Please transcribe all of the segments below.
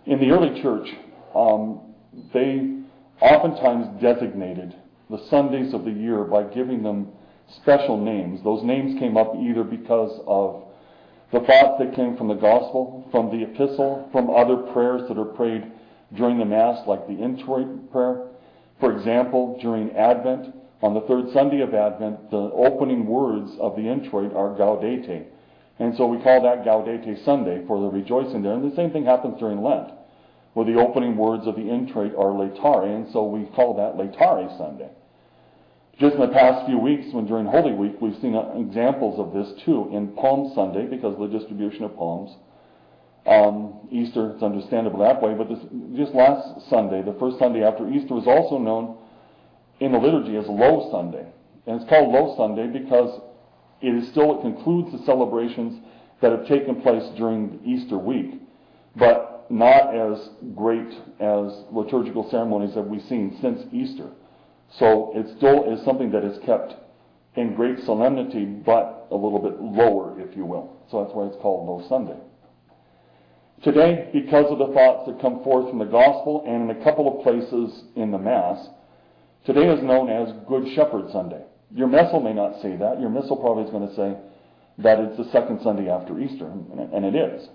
In the early church, they oftentimes designated the Sundays of the year by giving them special names. Those names came up either because of the thoughts that came from the gospel, from the epistle, from other prayers that are prayed during the Mass, like the introit prayer. For example, during Advent, on the third Sunday of Advent, the opening words of the introit are Gaudete. And so we call that Gaudete Sunday for the rejoicing there. And the same thing happens during Lent, where the opening words of the introit are Laetare, and so we call that Laetare Sunday. Just in the past few weeks, when during Holy Week, we've seen examples of this too in Palm Sunday, because of the distribution of palms. Easter, it's understandable that way, but just last Sunday, the first Sunday after Easter, was also known in the liturgy as Low Sunday. And it's called Low Sunday because it concludes the celebrations that have taken place during Easter week, but not as great as liturgical ceremonies that we've seen since Easter. So it still is something that is kept in great solemnity, but a little bit lower, if you will. So that's why it's called Low Sunday. Today, because of the thoughts that come forth from the Gospel and in a couple of places in the Mass, today is known as Good Shepherd Sunday. Your Missal may not say that. Your Missal probably is going to say that it's the second Sunday after Easter, and it is.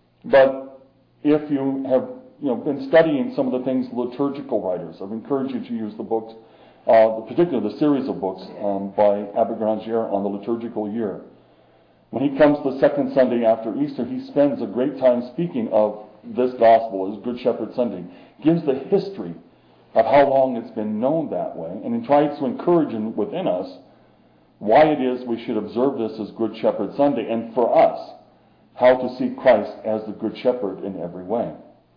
But if you have been studying some of the things liturgical writers, I've encouraged you to use the books, particularly the series of books by Abbot Grandier on the liturgical year. When he comes the second Sunday after Easter, he spends a great time speaking of this gospel as Good Shepherd Sunday. Gives the history of how long it's been known that way, and he tries to encourage within us why it is we should observe this as Good Shepherd Sunday, and for us, how to see Christ as the Good Shepherd in every way.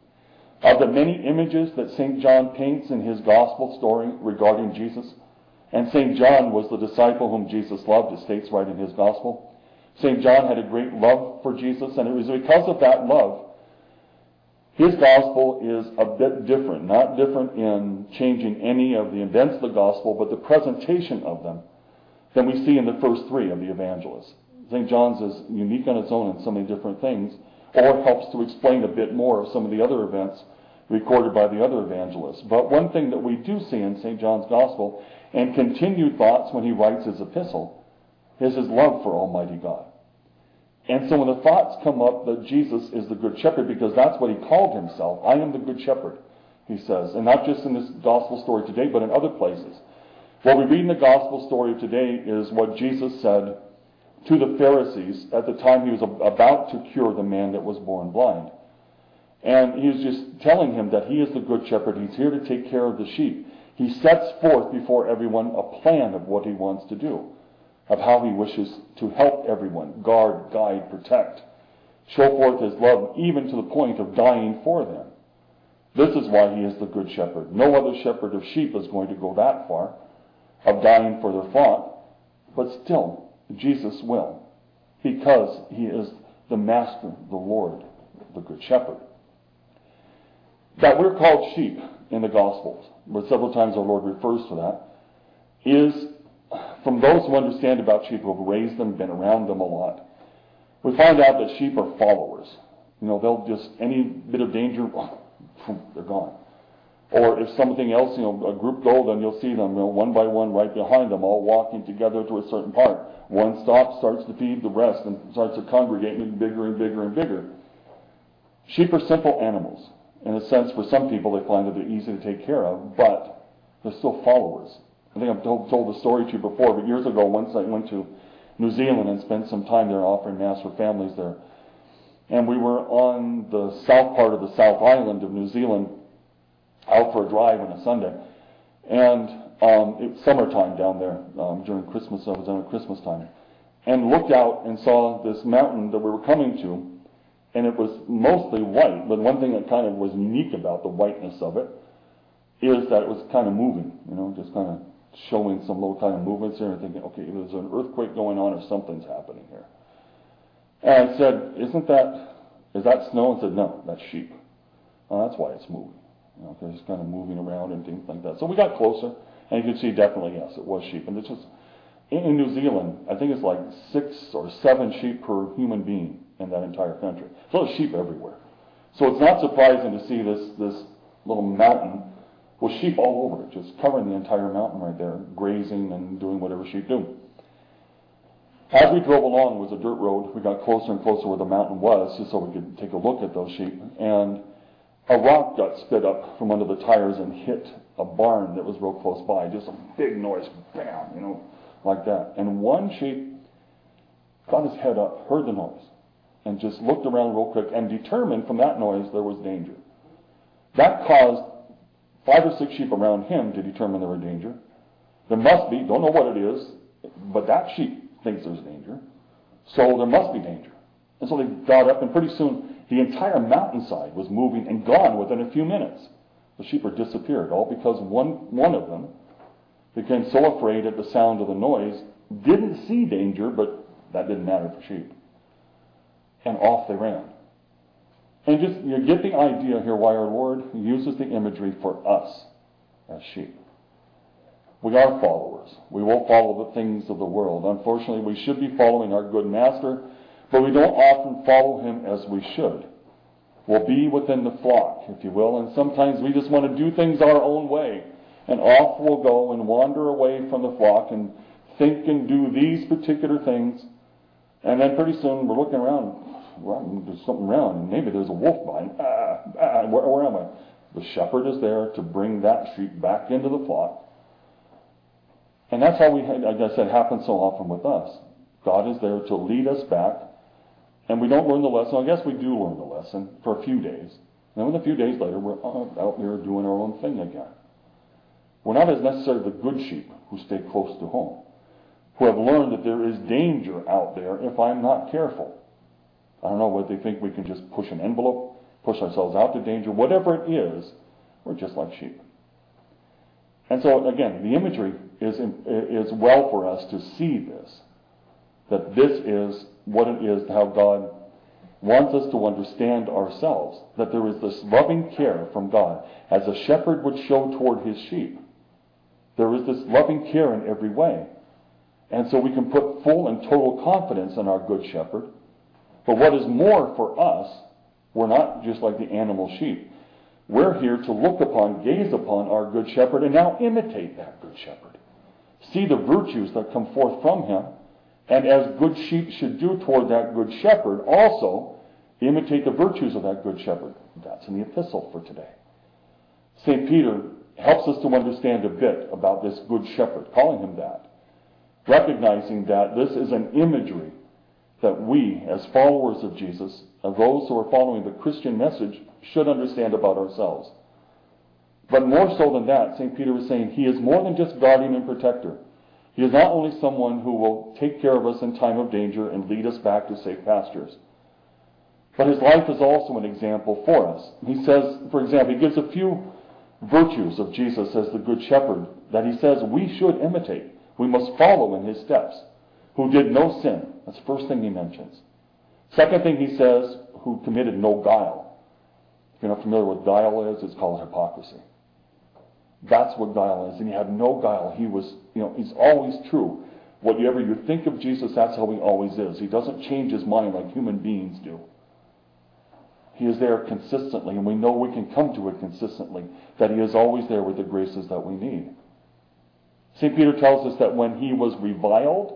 Of the many images that St. John paints in his gospel story regarding Jesus, and St. John was the disciple whom Jesus loved, it states right in his gospel. St. John had a great love for Jesus, and it was because of that love, his gospel is a bit different. Not different in changing any of the events of the gospel, but the presentation of them than we see in the first three of the evangelists. St. John's is unique on its own in so many different things, or helps to explain a bit more of some of the other events recorded by the other evangelists. But one thing that we do see in St. John's gospel, and continued thoughts when he writes his epistle, is his love for Almighty God. And so when the thoughts come up that Jesus is the Good Shepherd, because that's what he called himself, I am the Good Shepherd, he says, and not just in this gospel story today, but in other places. What we read in the gospel story of today is what Jesus said to the Pharisees at the time he was about to cure the man that was born blind. And he was just telling him that he is the Good Shepherd. He's here to take care of the sheep. He sets forth before everyone a plan of what he wants to do, of how he wishes to help everyone, guard, guide, protect, show forth his love, even to the point of dying for them. This is why he is the Good Shepherd. No other shepherd of sheep is going to go that far, of dying for their flock, but still, Jesus will, because he is the Master, the Lord, the Good Shepherd. That we're called sheep in the Gospels, where several times our Lord refers to that, is from those who understand about sheep, who have raised them, been around them a lot. We find out that sheep are followers. They'll just, any bit of danger, they're gone. Or if something else, a group go, then you'll see them, one by one right behind them, all walking together to a certain part. One stops, starts to feed the rest, and starts to congregate, and bigger and bigger and bigger. Sheep are simple animals. In a sense, for some people, they find that they're easy to take care of, but they're still followers. I think I've told the story to you before, but years ago, once I went to New Zealand and spent some time there offering Mass for families there. And we were on the south part of the South Island of New Zealand, out for a drive on a Sunday. And it's summertime down there, during Christmas. I was there at Christmas time. And looked out and saw this mountain that we were coming to, and it was mostly white. But one thing that kind of was unique about the whiteness of it is that it was kind of moving, just kind of showing some little kind of movements here, and thinking, okay, there's an earthquake going on or something's happening here. And I said, is that snow? And said, no, that's sheep. Oh, that's why it's moving. Because it's kind of moving around and things like that. So we got closer, and you could see definitely, yes, it was sheep. And it's just, in New Zealand, I think it's like 6 or 7 sheep per human being in that entire country. So there's sheep everywhere. So it's not surprising to see this little mountain with sheep all over it, just covering the entire mountain right there, grazing and doing whatever sheep do. As we drove along, it was a dirt road. We got closer and closer where the mountain was, just so we could take a look at those sheep. And a rock got spit up from under the tires and hit a barn that was real close by. Just a big noise, bam, like that. And one sheep got his head up, heard the noise, and just looked around real quick and determined from that noise there was danger. That caused 5 or 6 sheep around him to determine there was danger. There must be, don't know what it is, but that sheep thinks there's danger. So there must be danger. And so they got up, and pretty soon the entire mountainside was moving and gone within a few minutes. The sheep had disappeared, all because one of them became so afraid at the sound of the noise, didn't see danger, but that didn't matter for sheep. And off they ran. And just you get the idea here why our Lord uses the imagery for us as sheep. We are followers. We will follow the things of the world. Unfortunately, we should be following our good master, but we don't often follow him as we should. We'll be within the flock, if you will, and sometimes we just want to do things our own way. And off we'll go and wander away from the flock and think and do these particular things. And then pretty soon we're looking around. Well, there's something around, and maybe there's a wolf behind. Where am I? The shepherd is there to bring that sheep back into the flock. And that's how like I said, happens so often with us. God is there to lead us back, and we don't learn the lesson. I guess we do learn the lesson for a few days. And then a few days later, we're out here doing our own thing again. We're not as necessarily the good sheep who stay close to home, who have learned that there is danger out there if I'm not careful. I don't know whether they think we can just push an envelope, push ourselves out to danger. Whatever it is, we're just like sheep. And so, again, the imagery is well for us to see this, that this is what it is, how God wants us to understand ourselves, that there is this loving care from God, as a shepherd would show toward his sheep. There is this loving care in every way. And so we can put full and total confidence in our good shepherd. But what is more for us, we're not just like the animal sheep. We're here to look upon, gaze upon our good shepherd, and now imitate that good shepherd. See the virtues that come forth from him, and as good sheep should do toward that good shepherd, also imitate the virtues of that good shepherd. That's in the epistle for today. St. Peter helps us to understand a bit about this good shepherd, calling him that, recognizing that this is an imagery that we, as followers of Jesus, of those who are following the Christian message, should understand about ourselves. But more so than that, St. Peter was saying he is more than just guardian and protector. He is not only someone who will take care of us in time of danger and lead us back to safe pastures, but his life is also an example for us. He says, for example, he gives a few virtues of Jesus as the good shepherd that he says we should imitate. We must follow in his steps. Who did no sin. That's the first thing he mentions. Second thing he says, who committed no guile. If you're not familiar with guile is, it's called hypocrisy. That's what guile is. And he had no guile. He was, he's always true. Whatever you think of Jesus, that's how he always is. He doesn't change his mind like human beings do. He is there consistently, and we know we can come to it consistently, that he is always there with the graces that we need. St. Peter tells us that when he was reviled,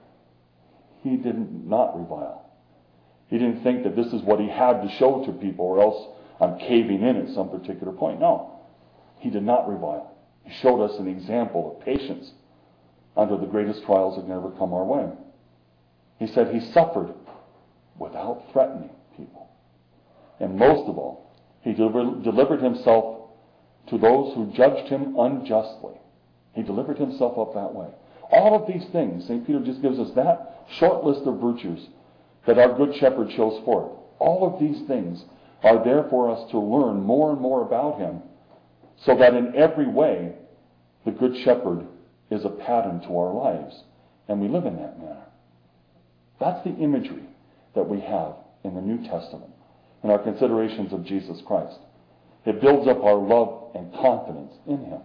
he did not revile. He didn't think that this is what he had to show to people, or else I'm caving in at some particular point. No, he did not revile. He showed us an example of patience under the greatest trials that can ever come our way. He said he suffered without threatening people. And most of all, he delivered himself to those who judged him unjustly. He delivered himself up that way. All of these things, St. Peter just gives us that short list of virtues that our good shepherd shows forth. All of these things are there for us to learn more and more about him, so that in every way the good shepherd is a pattern to our lives, and we live in that manner. That's the imagery that we have in the New Testament in our considerations of Jesus Christ. It builds up our love and confidence in him.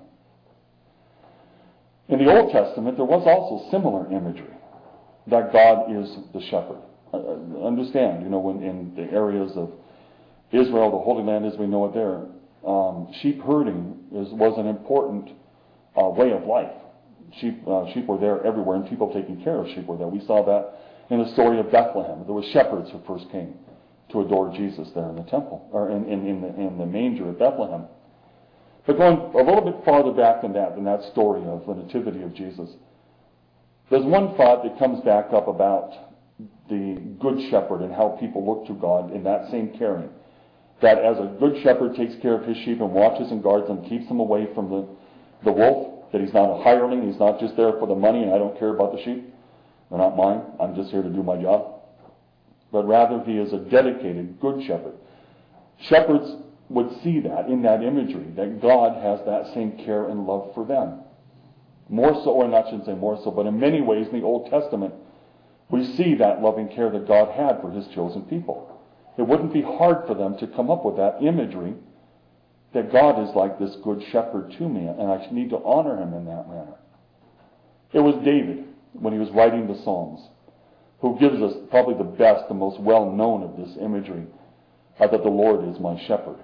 In the Old Testament, there was also similar imagery, that God is the shepherd. Understand, when in the areas of Israel, the Holy Land as we know it there, sheep herding was an important way of life. Sheep were there everywhere, and people taking care of sheep were there. We saw that in the story of Bethlehem. There were shepherds who first came to adore Jesus there in the temple, or in the manger at Bethlehem. But going a little bit farther back than that story of the nativity of Jesus, there's one thought that comes back up about the good shepherd and how people look to God in that same caring. That as a good shepherd takes care of his sheep and watches and guards them, keeps them away from the wolf, that he's not a hireling, he's not just there for the money and I don't care about the sheep. They're not mine, I'm just here to do my job. But rather he is a dedicated good shepherd. Shepherds would see that in that imagery, that God has that same care and love for them. More so, or I shouldn't say more so, but in many ways in the Old Testament, we see that loving care that God had for his chosen people. It wouldn't be hard for them to come up with that imagery that God is like this good shepherd to me, and I need to honor him in that manner. It was David, when he was writing the Psalms, who gives us probably the best, the most well-known of this imagery, that the Lord is my shepherd.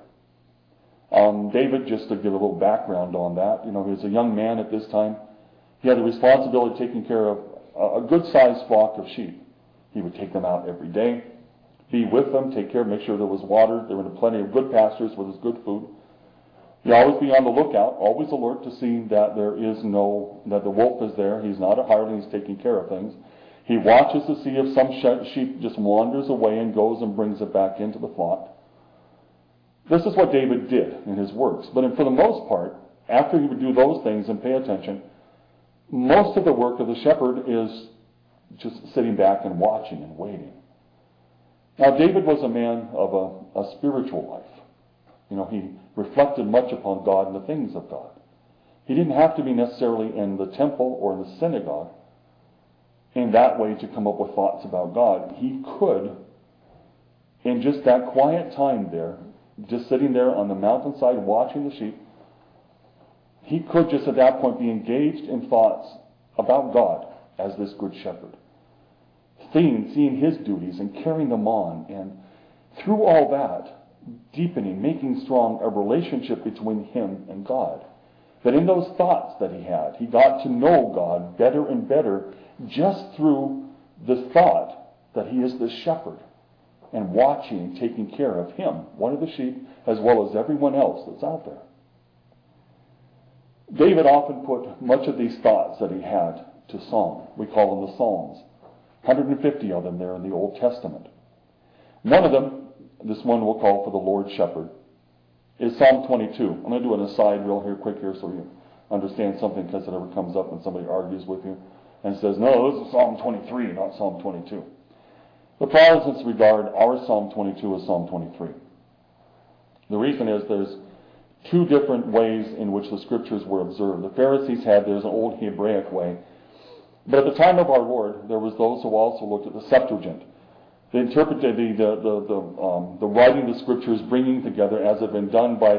David, just to give a little background on that, he was a young man at this time. He had the responsibility of taking care of a good-sized flock of sheep. He would take them out every day, be with them, take care, make sure there was water, there were plenty of good pastures with his good food. He'd always be on the lookout, always alert to see that that the wolf is there. He's not a hireling, he's taking care of things. He watches to see if some sheep just wanders away and goes and brings it back into the flock. This is what David did in his works. But for the most part, after he would do those things and pay attention, most of the work of the shepherd is just sitting back and watching and waiting. Now, David was a man of a spiritual life. He reflected much upon God and the things of God. He didn't have to be necessarily in the temple or in the synagogue in that way to come up with thoughts about God. He could, in just that quiet time there, just sitting there on the mountainside watching the sheep, he could just at that point be engaged in thoughts about God as this good shepherd. Seeing his duties and carrying them on, and through all that, deepening, making strong a relationship between him and God. That in those thoughts that he had, he got to know God better and better just through the thought that he is the shepherd and watching and taking care of him, one of the sheep, as well as everyone else that's out there. David often put much of these thoughts that he had to song. We call them the Psalms. 150 of them there in the Old Testament. One of them, this one we'll call for the Lord Shepherd, is Psalm 22. I'm going to do an aside real quick here so you understand something, because it ever comes up when somebody argues with you and says, no, this is Psalm 23, not Psalm 22. The Protestants regard our Psalm 22 as Psalm 23. The reason is there's two different ways in which the Scriptures were observed. The Pharisees had there's an old Hebraic way. But at the time of our Lord, there was those who also looked at the Septuagint. They interpreted the writing of the Scriptures, bringing together as had been done by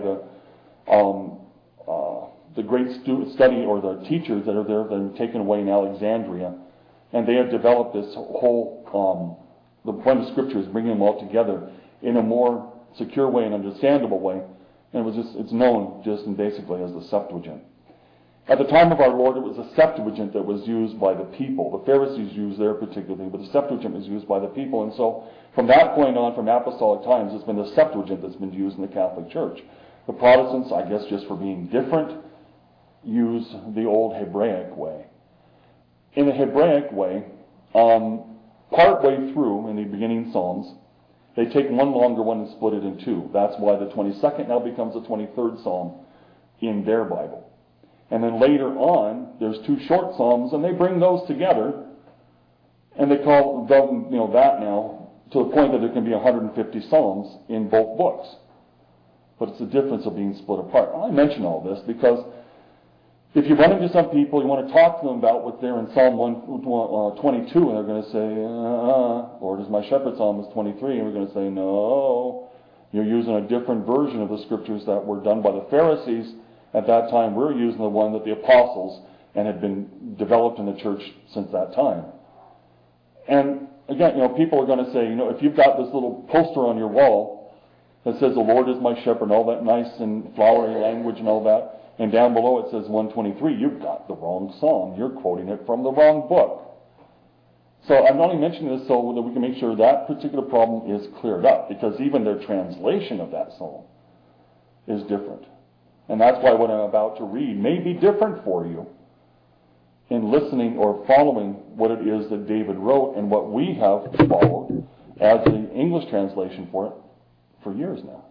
the great study or the teachers that are there that were taken away in Alexandria, and they had developed this whole the point of Scriptures, bringing them all together in a more secure way and understandable way, and it's known just basically as the Septuagint. At the time of our Lord, it was the Septuagint that was used by the people. The Pharisees used their particular thing, but the Septuagint was used by the people. And so, from that point on, from apostolic times, it's been the Septuagint that's been used in the Catholic Church. The Protestants, I guess just for being different, use the old Hebraic way. In the Hebraic way, partway through, in the beginning Psalms, they take one longer one and split it in two. That's why the 22nd now becomes the 23rd Psalm in their Bible. And then later on, there's two short psalms, and they bring those together, and they call them, that now to the point that there can be 150 psalms in both books. But it's the difference of being split apart. I mention all this because if you run into some people, you want to talk to them about what's there in Psalm 22, and they're going to say, Lord is my shepherd, Psalm is 23, and we're going to say, no, you're using a different version of the Scriptures that were done by the Pharisees. At that time, we're using the one that the apostles and had been developed in the church since that time. And again, people are going to say, if you've got this little poster on your wall that says, the Lord is my shepherd, and all that nice and flowery language and all that. And down below it says 123. You've got the wrong psalm. You're quoting it from the wrong book. So I'm only mentioning this so that we can make sure that particular problem is cleared up, because even their translation of that psalm is different. And that's why what I'm about to read may be different for you in listening or following what it is that David wrote and what we have followed as the English translation for it for years now.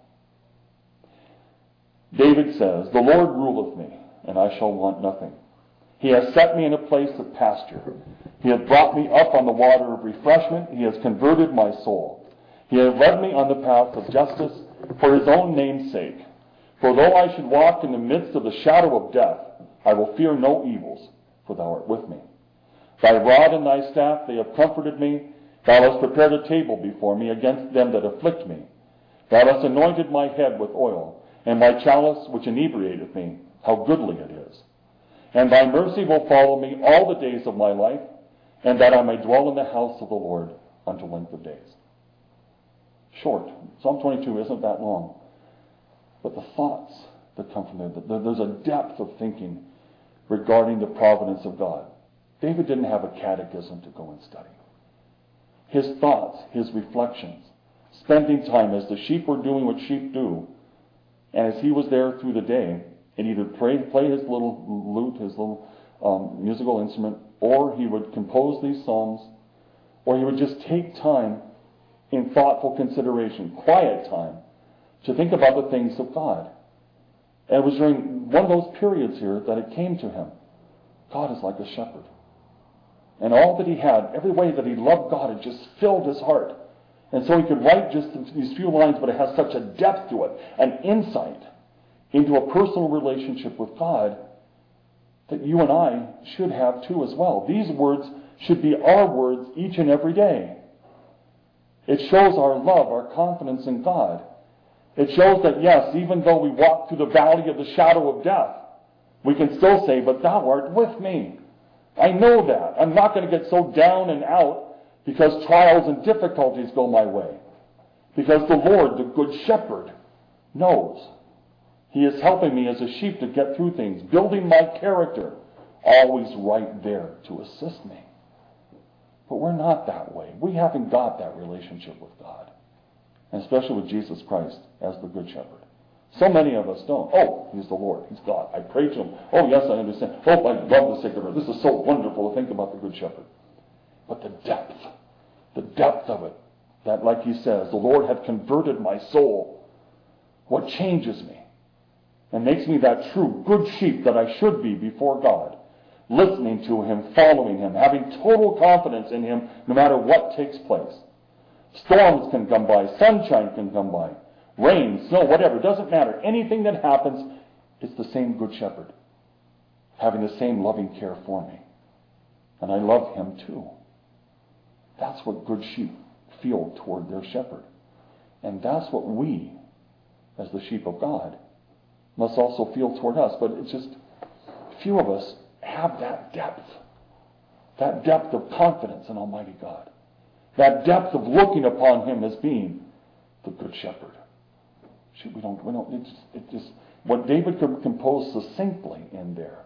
David says, the Lord ruleth me, and I shall want nothing. He has set me in a place of pasture. He hath brought me up on the water of refreshment. He has converted my soul. He hath led me on the path of justice for his own name's sake. For though I should walk in the midst of the shadow of death, I will fear no evils, for thou art with me. Thy rod and thy staff, they have comforted me. Thou hast prepared a table before me against them that afflict me. Thou hast anointed my head with oil, and my chalice which inebriateth me. How goodly it is. And thy mercy will follow me all the days of my life, and that I may dwell in the house of the Lord unto length of days. Short. Psalm 22 isn't that long. But the thoughts that come from there, there's a depth of thinking regarding the providence of God. David didn't have a catechism to go and study. His thoughts, his reflections, spending time as the sheep were doing what sheep do, and as he was there through the day, and either play his little lute, his little musical instrument, or he would compose these psalms, or he would just take time in thoughtful consideration, quiet time, to think about the things of God. And it was during one of those periods here that it came to him. God is like a shepherd. And all that he had, every way that he loved God, it just filled his heart. And so he could write just these few lines, but it has such a depth to it, an insight into a personal relationship with God that you and I should have too as well. These words should be our words each and every day. It shows our love, our confidence in God. It shows that, yes, even though we walk through the valley of the shadow of death, we can still say, but thou art with me. I know that. I'm not going to get so down and out because trials and difficulties go my way. Because the Lord, the good shepherd, knows. He is helping me as a sheep to get through things, building my character, always right there to assist me. But we're not that way. We haven't got that relationship with God. And especially with Jesus Christ as the Good Shepherd. So many of us don't. Oh, he's the Lord. He's God. I pray to him. Oh, yes, I understand. Oh, I love the sacred word. This is so wonderful to think about the Good Shepherd. But the depth of it, that like he says, the Lord hath converted my soul. What changes me and makes me that true good sheep that I should be before God, listening to him, following him, having total confidence in him no matter what takes place. Storms can come by, sunshine can come by, rain, snow, whatever, it doesn't matter. Anything that happens, it's the same good shepherd, having the same loving care for me. And I love him too. That's what good sheep feel toward their shepherd. And that's what we, as the sheep of God, must also feel toward us. But it's just, few of us have that depth of confidence in Almighty God. That depth of looking upon him as being the good shepherd. We don't, it just, what David could compose succinctly in there,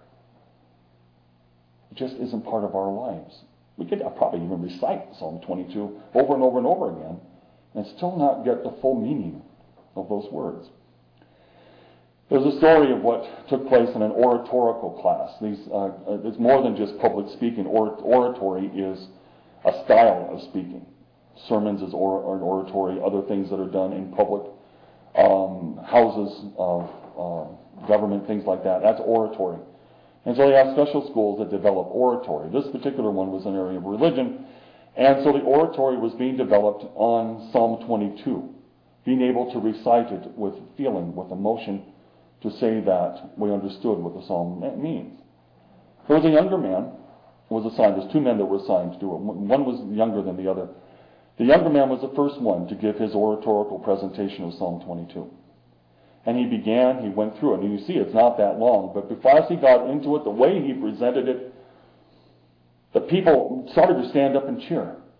it just isn't part of our lives. We could probably even recite Psalm 22 over and over and over again and still not get the full meaning of those words. There's a story of what took place in an oratorical class. It's more than just public speaking. Oratory is a style of speaking. Sermons is oratory. Other things that are done in public houses of government, things like that. That's oratory. And so they have special schools that develop oratory. This particular one was an area of religion. And so the oratory was being developed on Psalm 22. Being able to recite it with feeling, with emotion, to say that we understood what the psalm means. There was a younger man who was assigned. There's two men that were assigned to do it. One was younger than the other. The younger man was the first one to give his oratorical presentation of Psalm 22. And he went through it. And you see, it's not that long. But as he got into it, the way he presented it, the people started to stand up and cheer.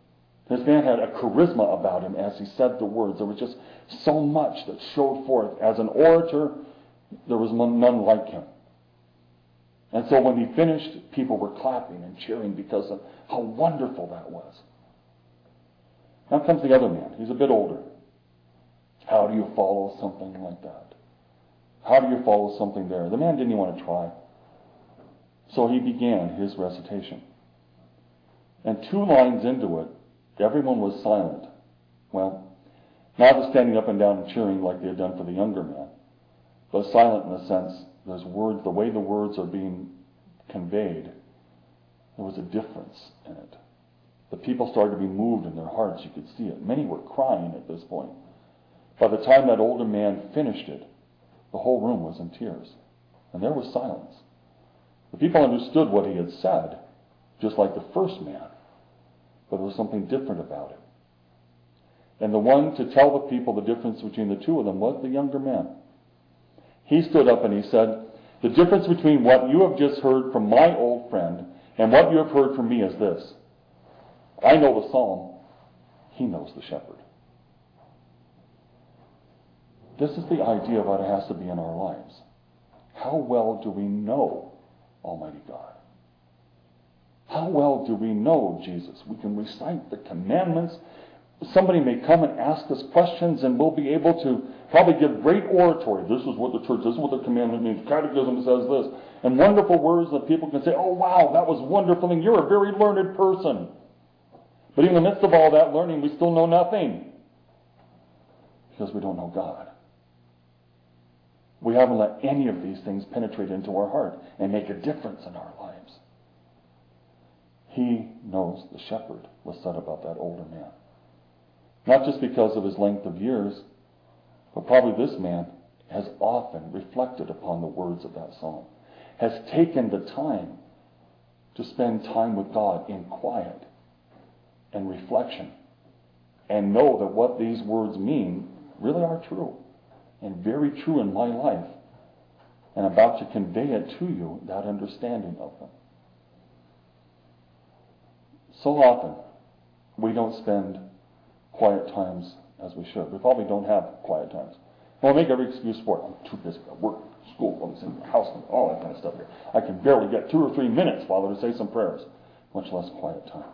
This man had a charisma about him as he said the words. There was just so much that showed forth. As an orator, there was none like him. And so when he finished, people were clapping and cheering because of how wonderful that was. Now comes the other man. He's a bit older. How do you follow something like that? How do you follow something there? The man didn't even want to try. So he began his recitation. And 2 lines into it, everyone was silent. Well, not the standing up and down and cheering like they had done for the younger man, but silent in the sense there's words, the way the words are being conveyed, there was a difference in it. The people started to be moved in their hearts. You could see it. Many were crying at this point. By the time that older man finished it, the whole room was in tears. And there was silence. The people understood what he had said, just like the first man. But there was something different about it. And the one to tell the people the difference between the two of them was the younger man. He stood up and he said, the difference between what you have just heard from my old friend and what you have heard from me is this. I know the psalm. He knows the shepherd. This is the idea of what it has to be in our lives. How well do we know Almighty God? How well do we know Jesus? We can recite the commandments. Somebody may come and ask us questions, and we'll be able to probably give great oratory. This is what the church, this is what the commandment means. Catechism says this. And wonderful words that people can say, oh wow, that was wonderful, and you're a very learned person. But in the midst of all that learning, we still know nothing. Because we don't know God. We haven't let any of these things penetrate into our heart and make a difference in our lives. He knows the shepherd, was said about that older man. Not just because of his length of years, but probably this man has often reflected upon the words of that psalm, has taken the time to spend time with God in quiet and reflection, and know that what these words mean really are true, and very true in my life, and about to convey it to you, that understanding of them. So often, we don't spend quiet times as we should. We probably don't have quiet times. Well, I make every excuse for it. I'm too busy. I work, school, all this in the house, and all that kind of stuff here. I can barely get 2 or 3 minutes, Father, to say some prayers, much less quiet time.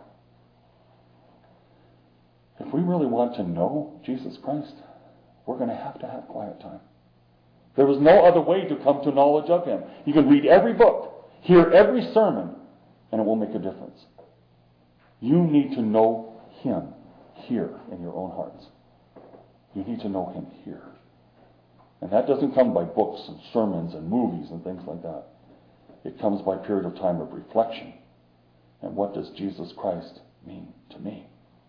If we really want to know Jesus Christ, we're going to have quiet time. There is no other way to come to knowledge of Him. You can read every book, hear every sermon, and it won't make a difference. You need to know Him here in your own hearts. You need to know Him here. And that doesn't come by books and sermons and movies and things like that. It comes by a period of time of reflection. And what does Jesus Christ mean to me?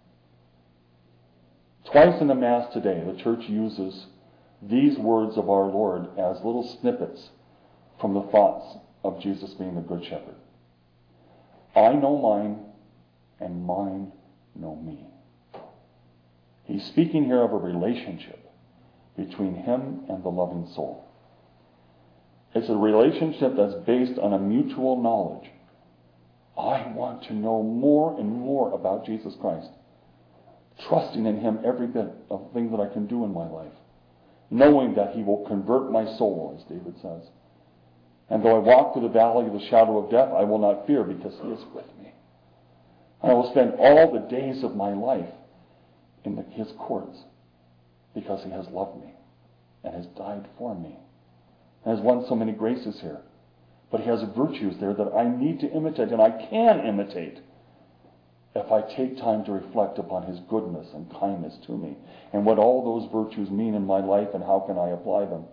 Twice in the Mass today, the Church uses these words of our Lord as little snippets from the thoughts of Jesus being the Good Shepherd. I know mine, and mine know me. He's speaking here of a relationship between Him and the loving soul. It's a relationship that's based on a mutual knowledge. I want to know more and more about Jesus Christ. Trusting in Him every bit of things that I can do in my life. Knowing that He will convert my soul, as David says. And though I walk through the valley of the shadow of death, I will not fear because He is with me. And I will spend all the days of my life in His courts because He has loved me and has died for me and has won so many graces here. But He has virtues there that I need to imitate, and I can imitate if I take time to reflect upon His goodness and kindness to me and what all those virtues mean in my life and how can I apply them.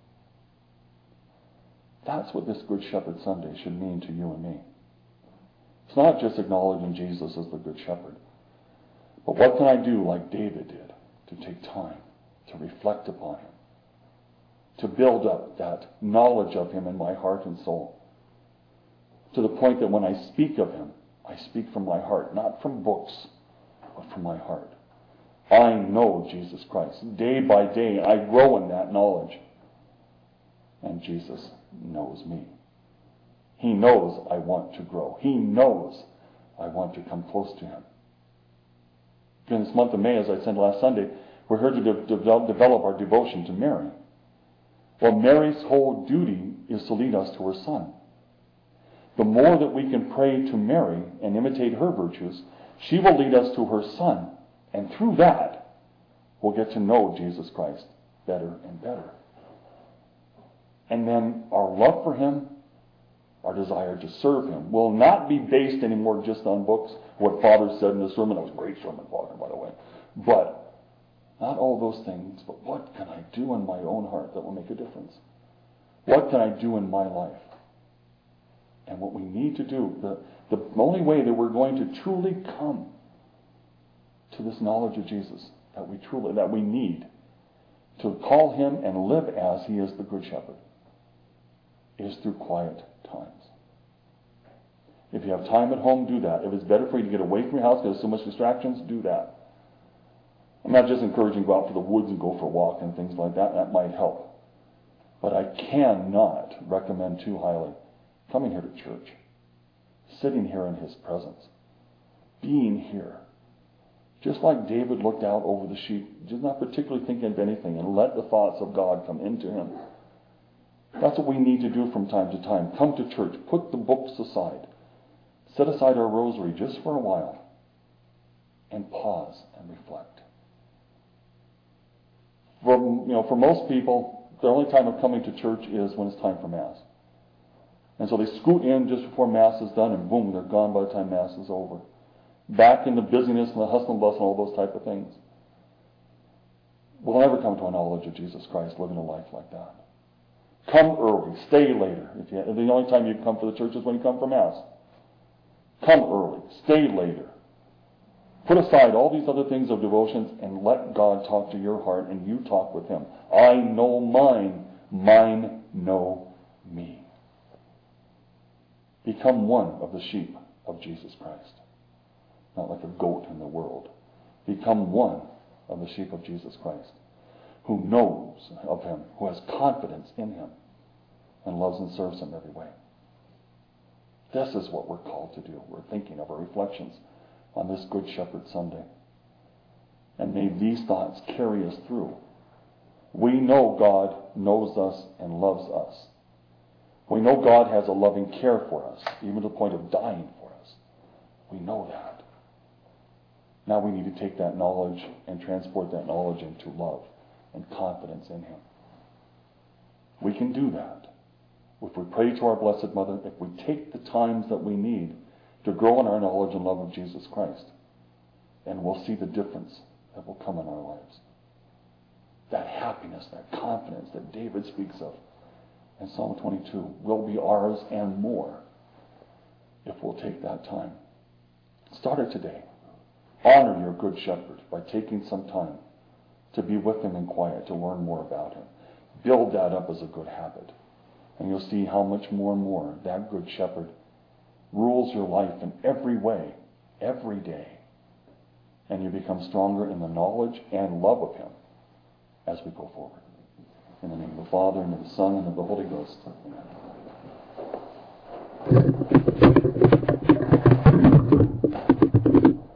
That's what this Good Shepherd Sunday should mean to you and me. It's not just acknowledging Jesus as the Good Shepherd, but what can I do like David did to take time to reflect upon Him, to build up that knowledge of Him in my heart and soul, to the point that when I speak of Him, I speak from my heart, not from books, but from my heart. I know Jesus Christ. Day by day, I grow in that knowledge. And Jesus knows me. He knows I want to grow. He knows I want to come close to Him. During this month of May, as I said last Sunday, we're here to develop our devotion to Mary. Well, Mary's whole duty is to lead us to her Son. The more that we can pray to Mary and imitate her virtues, she will lead us to her Son. And through that, we'll get to know Jesus Christ better and better. And then our love for him, our desire to serve him, will not be based anymore just on books. What Father said in the sermon, that was a great sermon, Father, by the way. But not all those things, but what can I do in my own heart that will make a difference? What can I do in my life? And what we need to do, the only way that we're going to truly come to this knowledge of Jesus, that we need to call him and live as he is the Good Shepherd, is through quiet times. If you have time at home, do that. If it's better for you to get away from your house because there's so much distractions, do that. I'm not just encouraging you to go out to the woods and go for a walk and things like that. That might help. But I cannot recommend too highly coming here to church, sitting here in his presence, being here. Just like David looked out over the sheep, just not particularly thinking of anything, and let the thoughts of God come into him. That's what we need to do from time to time. Come to church, put the books aside, set aside our rosary just for a while, and pause and reflect. For most people, the only time of coming to church is when it's time for Mass. And so they scoot in just before Mass is done, and boom, they're gone by the time Mass is over. Back in the busyness and the hustle and bustle and all those type of things. We'll never come to a knowledge of Jesus Christ living a life like that. Come early, stay later. The only time you come for the church is when you come for Mass. Come early, stay later. Put aside all these other things of devotions and let God talk to your heart and you talk with him. I know mine, mine know me. Become one of the sheep of Jesus Christ. Not like a goat in the world. Become one of the sheep of Jesus Christ, who knows of him, who has confidence in him, and loves and serves him every way. This is what we're called to do. We're thinking of our reflections on this Good Shepherd Sunday. And may these thoughts carry us through. We know God knows us and loves us. We know God has a loving care for us, even to the point of dying for us. We know that. Now we need to take that knowledge and transport that knowledge into love and confidence in him. We can do that if we pray to our Blessed Mother, if we take the times that we need to grow in our knowledge and love of Jesus Christ, and we'll see the difference that will come in our lives. That happiness, that confidence that David speaks of in Psalm 22 will be ours and more if we'll take that time. Start it today. Honor your Good Shepherd by taking some time to be with him in quiet, to learn more about him. Build that up as a good habit. And you'll see how much more and more that Good Shepherd rules your life in every way, every day. And you become stronger in the knowledge and love of him as we go forward. In the name of the Father, and of the Son, and of the Holy Ghost. Amen.